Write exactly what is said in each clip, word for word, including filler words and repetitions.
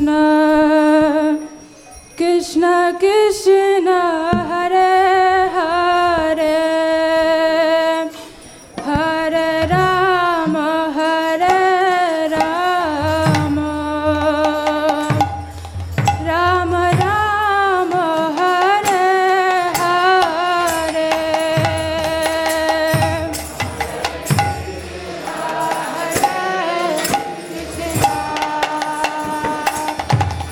Krishna, Krishna Krishna, Hare Hare, Hare Rama, Hare Rama, Rama Rama, Hare Hare, Hare Krishna,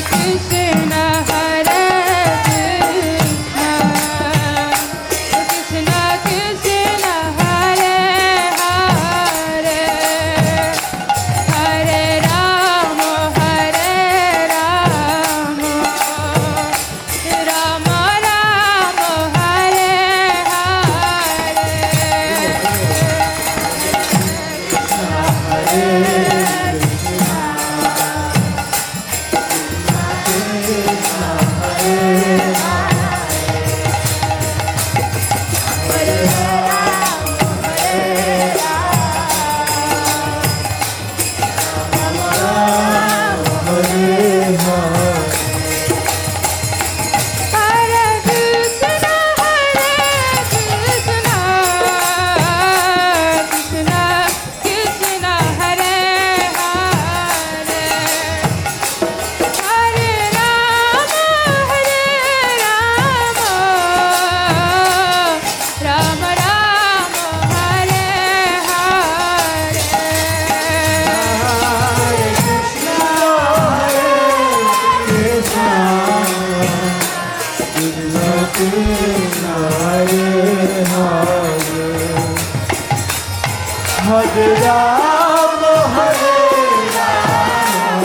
Hare Ram, Hare Ram,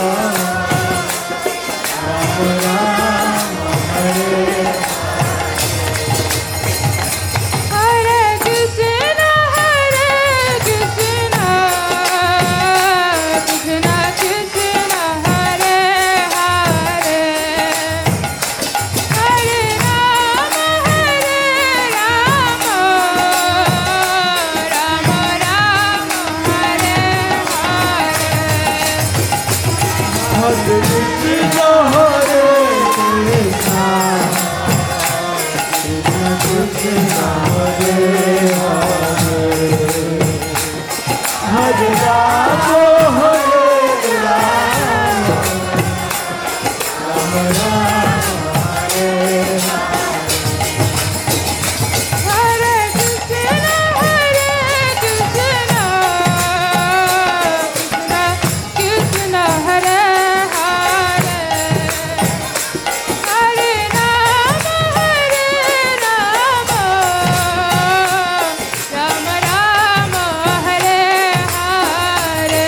Ram Ram, Hare Hare Krishna, Hare Krishna, Krishna Krishna, Hare Hare, Hare Rama, Hare Rama, Rama Rama, Hare Hare. Hare Krishna, Hare Krishna, Krishna Hare Hare, Hare Rama, Hare Rama, Rama Rama, Hare Hare Krishna, Hare Krishna, Krishna Krishna, Hare Hare, Hare Rama, Hare Rama, Rama Rama, Hare Hare.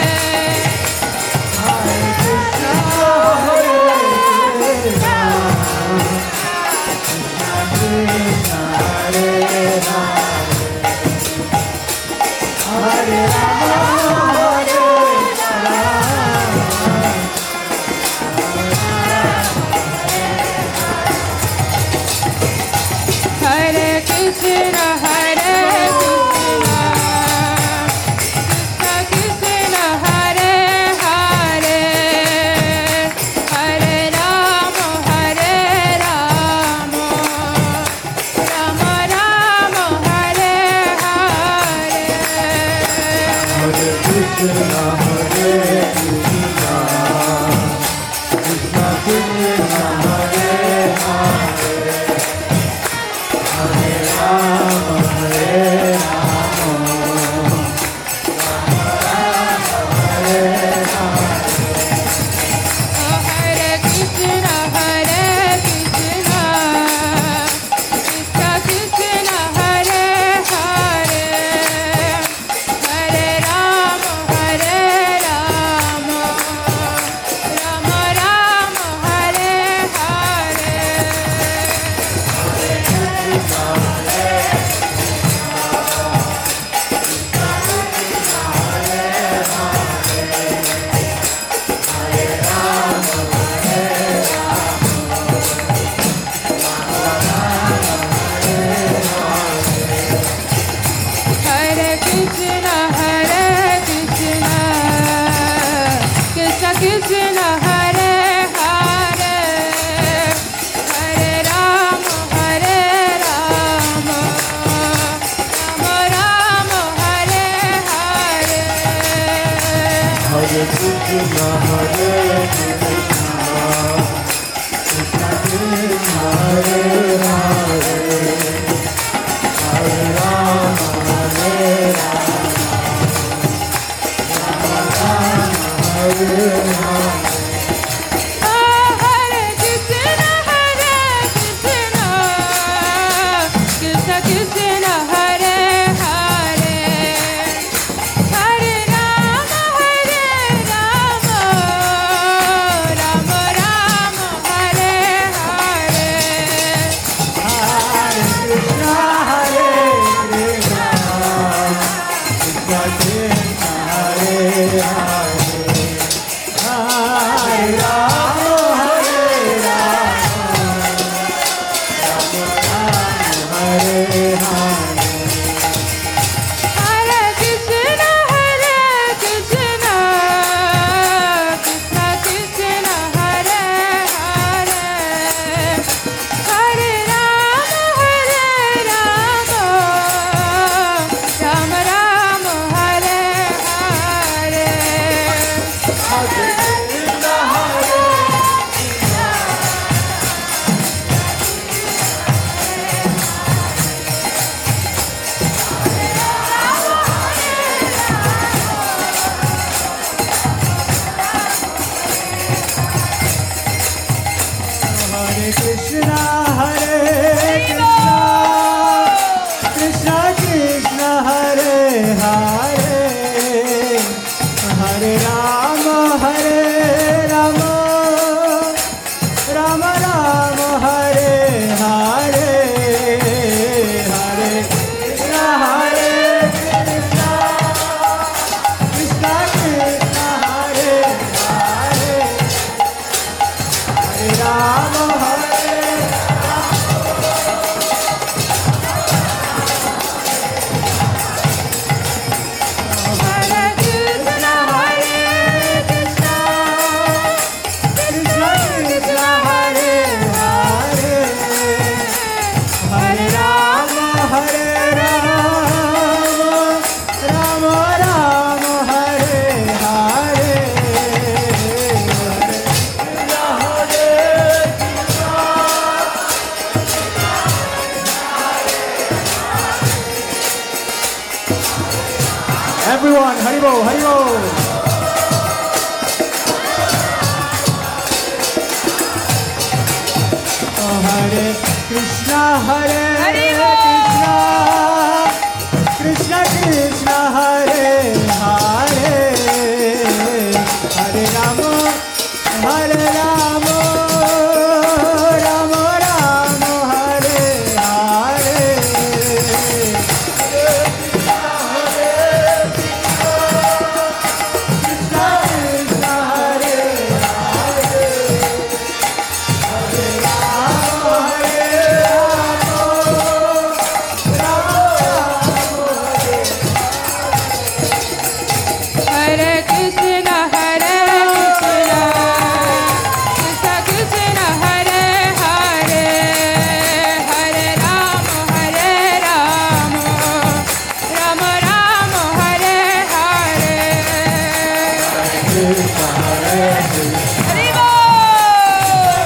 Hare Krishna, Hare Krishna, Krishna Krishna, Hare Hare, Hare Rama, Hare Rama, Rama Rama, Hare Hare. Hare Krishna, Hare Krishna, Krishna Krishna, Hare Hare, Hare Rama, Hare Rama, Hare Rama. Oh, Hare Krishna, Hare Krishna, Krishna Krishna, Hare Hare, Hare Rama, Hare Rama, Rama Rama, Hare Hare. Hare Krishna, Hare Krishna, Krishna Krishna, Hare Hare, Hare Rama, Hare Rama, Rama Rama, Hare Hare. Hare Krishna, Hare Krishna, Krishna Krishna, Hare Hare, Hare Rama, Hare Rama, Rama Rama, Hare Hare. Oh, Hare बोल हरि बोल। हरे कृष्णा हरे हरि कृष्णा कृष्णा कृष्णा हरे हरे हरे राम हरे राम राम राम हरे हरे कृष्णा कृष्णा हरे हरे हरे राम हरे राम राम राम हरे कृष्णा हरे कृष्णा कृष्णा कृष्णा हरे हरे हरे राम हरे राम राम राम हरे हरे हरि बोल।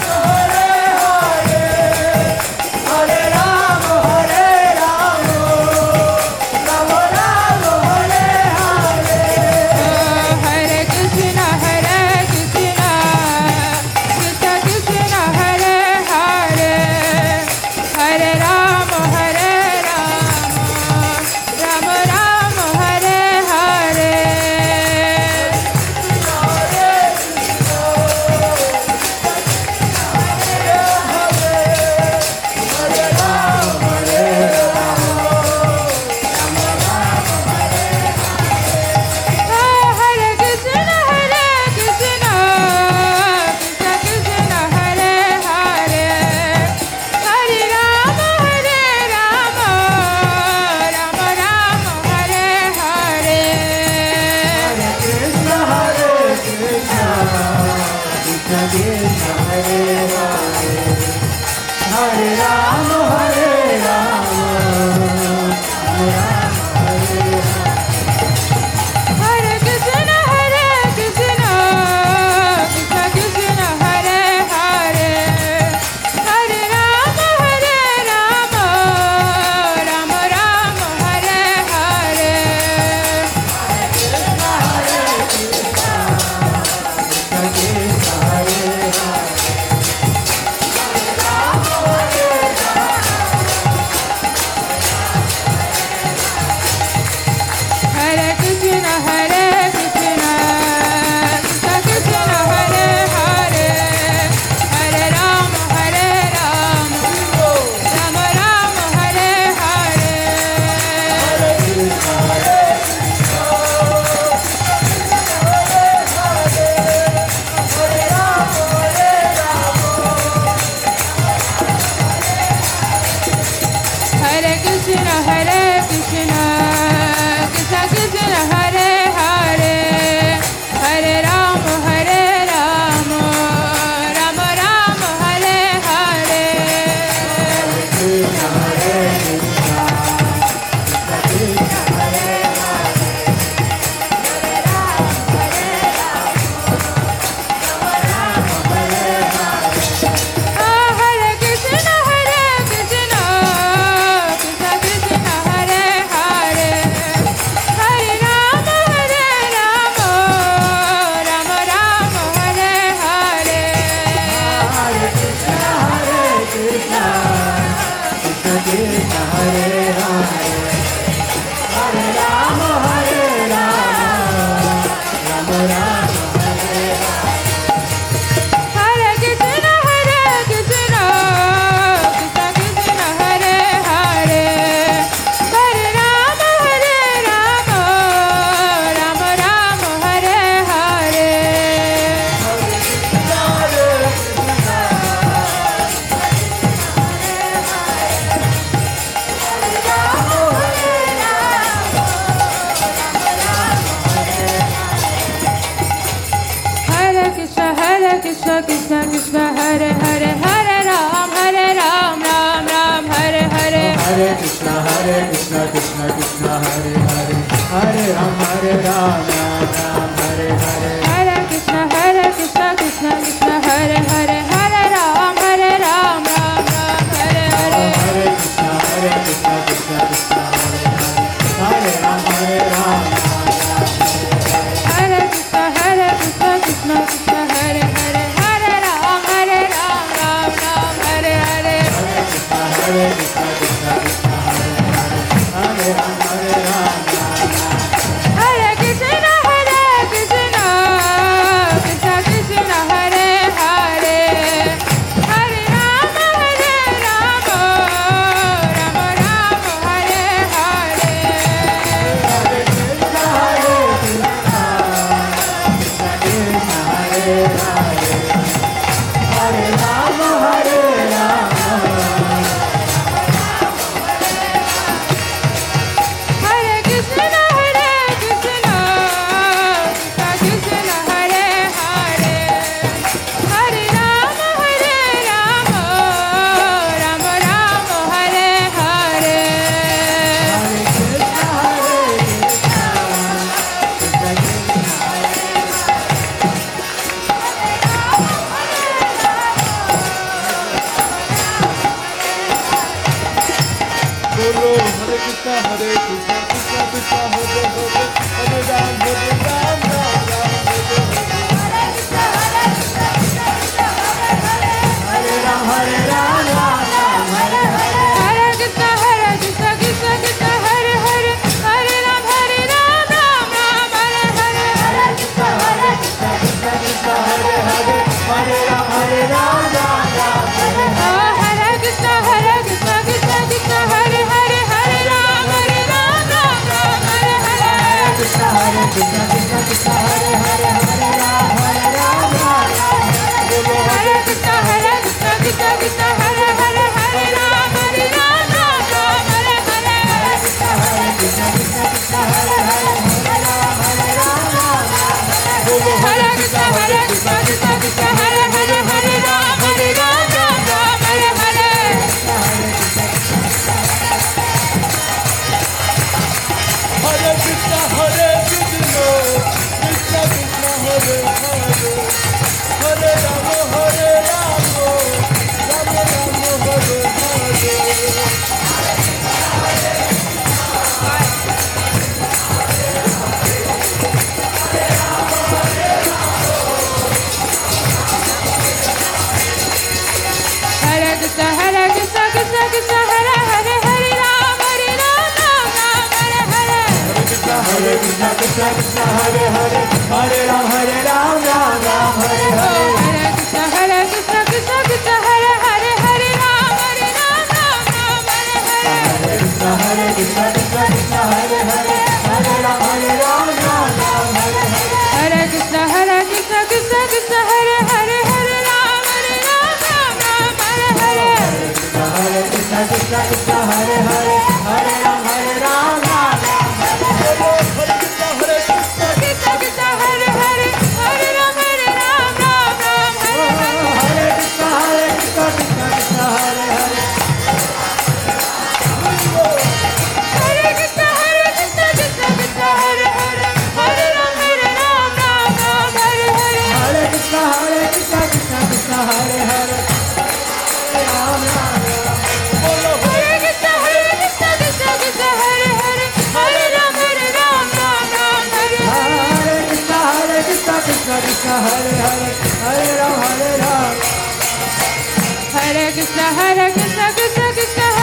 हरे राम हरे राम राम राम हरे हरे हरे कृष्णा हरे कृष्णा कृष्णा कृष्णा हरे हरे हरे राम हरे राम राम राम हरे हरे हरे कृष्णा हरे कृष्णा कृष्णा कृष्णा हरे हरे हरे राम हरे राम राम राम हरे हरे कृष्ण हरे कृष्ण कृष्ण कृष्ण हरे हरे हरे राम हरे राम राम हरे हरे कृष्णा हरे कृष्णा कृष्णा कृष्णा हरे हरे हरे राम हरे राम राम राम हरे हरे कृष्ण हरे कृष्ण कृष्ण कृष्ण हरे हरे हरे राम हरे राम हरे कृष्णा हरे कृष्णा कृष्णा कृष्णा हरे हरे हरे राम हरे राम राम राम हरे हरे कृष्ण हरे हरे राम हरे राम हरे कृष्णा हरे कृष्णा कृष्णा कृष्णा हरे हरे हरे राम हरे राम राम राम हरे हरे कृष्ण हरे कृष्ण कृष्ण हरे हरे कृष्णा हरे कृष्णा कृष्णा कृष्णा हरे हरे हरे राम हरे राम राम राम हरे हरे हरे कृष्ण हरे कृष्ण कृष्ण कृष्ण हरे हरे हरे राम हरे राम राम राम हरे हरे कृष्णा हरे कृष्णा कृष्णा कृष्णा हरे हरे हरे राम हरे राम राम राम हरे हरे हरे कृष्णा हरे कृष्णा कृष्णा कृष्णा हरे हरे हरे राम हरे राम राम राम हरे हरे हरे कृष्ण हरे कृष्ण कृष्ण कृष्ण हरे हरे हरे राम हरे राम राम राम हरे हरे हरे कृष्णा हरे कृष्णा कृष्णा कृष्णा हरे हरे हरे राम हरे राम राम राम हरे हरे हरे कृष्ण हरे कृष्ण कृष्ण कृष्ण हरे हरे हरे राम हरे Ram Ram Ram Hare Krishna, Krishna Krishna, Hare Hare, Hare Ram, Hare Ram, Ram Ram, Hare Hare. Hare Ram, Hare Ram, Ram Ram, Hare Hare. Hare Krishna, Hare Krishna, Krishna Krishna, Hare Hare, Hare Ram, Hare Ram, Ram Ram, Hare Hare. Hare Krishna, Hare Krishna, Krishna Krishna, Hare Hare, Hare Ram, Hare Ram, Ram Ram, Hare Hare. Oh, Hare Krishna, Hare Krishna, Krishna Krishna, Hare Hare, Hare Ram, Hare Ram, Ram Ram, Hare Hare. Hare Krishna, Hare Krishna, Krishna Krishna, Hare Hare, Hare Ram, Hare Ram, Ram Ram. Hare Krishna, Hare Krishna, Krishna Krishna, Hare Hare, Hare Ram, Hare Ram, Ram Ram, Hare Hare. Hare Krishna, Hare Krishna, Krishna Krishna, Hare Hare, Hare Ram, Hare Ram, Ram Ram. Hare Krishna, Hare Krishna, Krishna Krishna, Hare Hare, Hare Ram, Hare Ram, Ram Ram, Hare Hare. Hare Krishna, Hare Krishna, Krishna Krishna, Hare Hare, Hare Rama, Hare Rama, Rama Rama, Hare Hare. Hare Krishna, Hare Krishna, Krishna Krishna, Hare Hare, Hare Ram, Hare Ram, Ram Ram, Hare Hare. Hare Krishna, Hare Krishna, Krishna Krishna, Hare Hare, Hare Ram, Hare Ram, Ram Ram, Hare Oh, Hare. Hare Krishna, Hare Krishna, Krishna Krishna, Hare Hare, Hare Ram, Hare Ram, Ram Ram, Hare Hare. Hare Krishna, Hare Krishna, Krishna Krishna, Hare Hare, Hare Ram, Hare Ram, Ram Ram, Hare Hare. Hare Krishna, Hare Krishna, Krishna Krishna, Hare Hare, Hare Ram, Hare Ram, Ram Ram, Hare Hare. Hare Krishna, Krishna Krishna, Hare Hare, Hare Ram, Hare Ram, Ram Ram, Hare Hare. Hare Krishna, Hare Krishna, Krishna Krishna, Hare Hare, Hare Ram, Hare Ram, Ram Ram, Hare Hare. Hare Krishna, Hare Krishna, Krishna Krishna, Hare Hare. Hare Krishna, Hare Krishna, Krishna Krishna, Hare Hare, Hare Ram, Hare Ram, Ram Ram, Hare Hare. Hare Krishna, Hare Krishna, Krishna Krishna, Hare Hare. Ram Ram Ram. Bolo Hare Krishna, Hare Krishna, Krishna Krishna, Hare Hare, Hare Ram, Hare Ram, Ram Ram, Hare Hare. Hare Krishna, Hare Krishna, Krishna Krishna, Hare Hare, Hare Ram, Hare Ram. Hare Krishna, Hare Krishna, Krishna Krishna,